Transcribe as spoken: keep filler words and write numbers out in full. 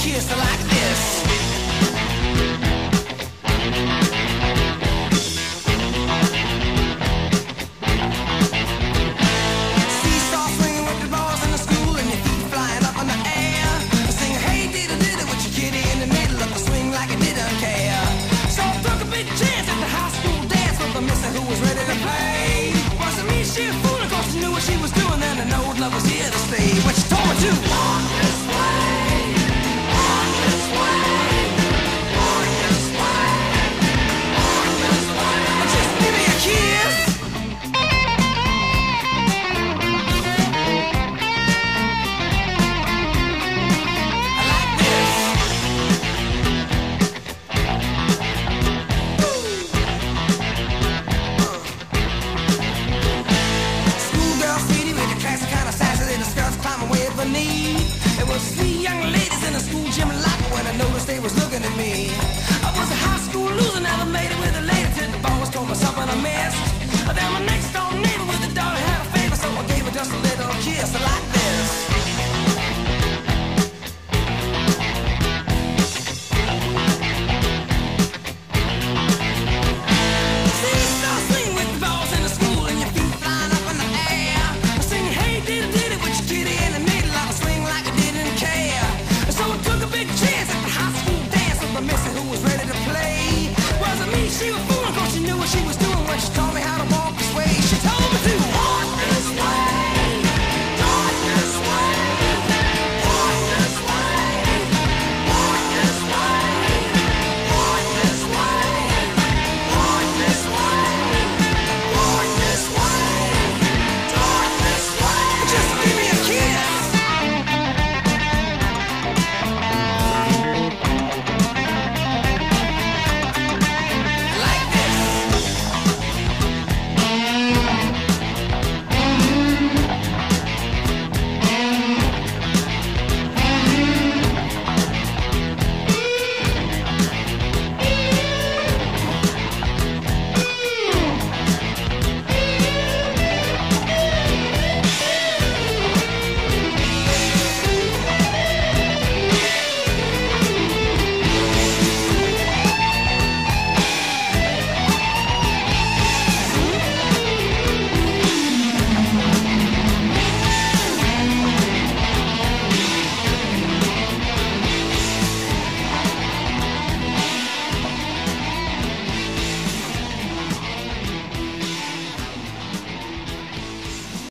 kiss like this. Seesaw swinging with the balls in the school and your feet flying up in the air. Sing hey diddle diddle with your kitty in the middle of the swing like it didn't care. So I took a big chance at the high school dance with the mister who was ready to play. Wasn't me she a fool, of course she knew what she was doing. Then an old love was here to stay. What she told me to walk this way, walk this way, walk this way, walk this way. Just give me a kiss. I like this. Schoolgirl sweetie with the classic kind of sassy little skirts climbing way up her knee. There was three young ladies in the school gym locker when I noticed they was looking at me. I was a high school loser, never made it with a lady till the boss told me something I missed. Then my next door neighbor with a daughter had a favor, so I gave her just a little kiss like that.